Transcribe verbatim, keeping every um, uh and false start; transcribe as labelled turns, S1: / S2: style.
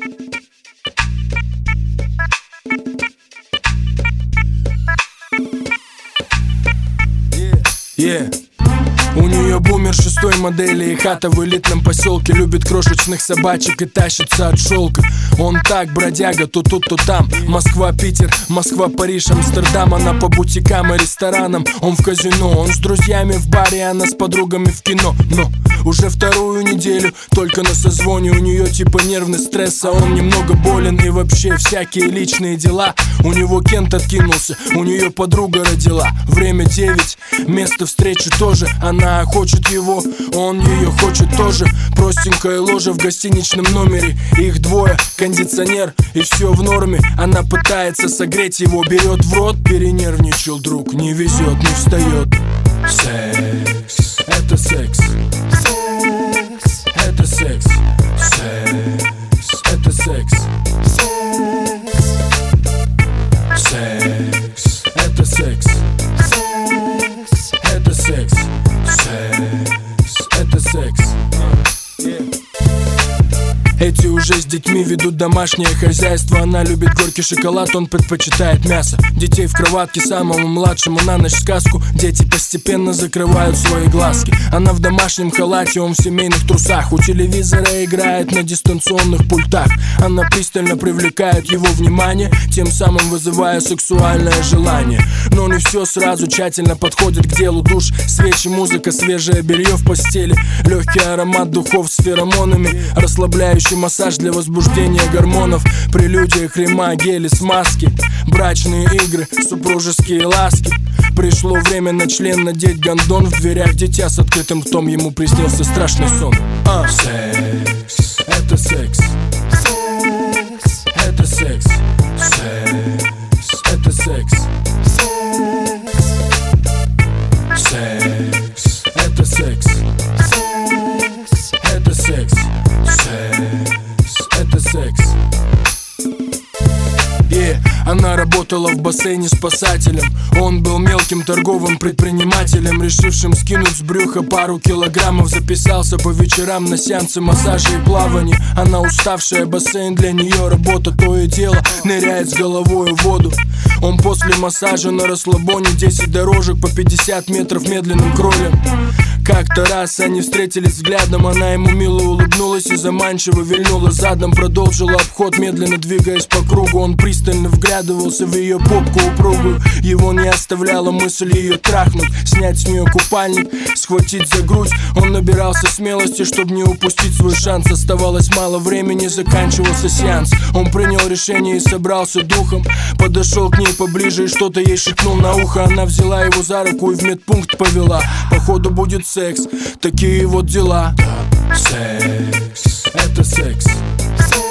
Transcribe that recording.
S1: Yeah. У нее бумер шестой модели и хата в элитном поселке. Любит крошечных собачек и тащится от шелка. Он так, бродяга, то тут, то там. Москва, Питер, Москва, Париж, Амстердам. Она по бутикам и ресторанам, он в казино. Он с друзьями в баре, она с подругами в кино. Но уже вторую неделю только на созвоне. У нее типа нервный стресс, а он немного болен. И вообще всякие личные дела. У него Кент откинулся, у нее подруга родила. Время девять, место встречи тоже. Она хочет его, он ее хочет тоже. Простенькое ложе в гостиничном номере. Их двое, кондиционер и все в норме. Она пытается согреть его, берет в рот. Перенервничал друг, не везет, не встает. Секс, это секс. Секс, это секс. Секс, это секс. Секс, это секс. Секс, это секс. Секс, это секс. Yeah. Эти уже с детьми ведут домашнее хозяйство. Она любит горький шоколад, он предпочитает мясо. Детей в кроватке, самому младшему на ночь сказку. Дети постепенно закрывают свои глазки. Она в домашнем халате, он в семейных трусах. У телевизора играет на дистанционных пультах. Она пристально привлекает его внимание, тем самым вызывая сексуальное желание. Но не все сразу, тщательно подходит к делу. Душ, свечи, музыка, свежее белье в постели. Легкий аромат духов с феромонами, расслабляющий массаж для возбуждения гормонов. Прелюдия, крема, гели, смазки. Брачные игры, супружеские ласки. Пришло время на член надеть гондон. В дверях дитя с открытым ртом, ему приснился страшный сон. а. Секс, это секс. Секс, это секс. Секс, это секс. Секс, это секс. Секс, это секс. Секс, это секс. Yeah. Она работала в бассейне спасателем. Он был мелким торговым предпринимателем, решившим скинуть с брюха пару килограммов. Записался по вечерам на сеансы массажа и плавания. Она уставшая, бассейн для нее работа. То и дело ныряет с головой в воду. Он после массажа на расслабоне. Десять дорожек по пятьдесят метров медленным кролем. Как-то раз они встретились взглядом. Она ему мило улыбнулась и заманчиво вильнула задом. Продолжила обход, медленно двигаясь по кругу. Он пристально вглядывался в ее попку упругую. Его не оставляла мысль ее трахнуть, снять с нее купальник, схватить за грудь. Он набирался смелости, чтобы не упустить свой шанс. Оставалось мало времени, заканчивался сеанс. Он принял решение и собрался духом. Подошел к ней поближе и что-то ей шепнул на ухо. Она взяла его за руку и в медпункт повела. Походу будет секс, такие вот дела. Секс, это секс.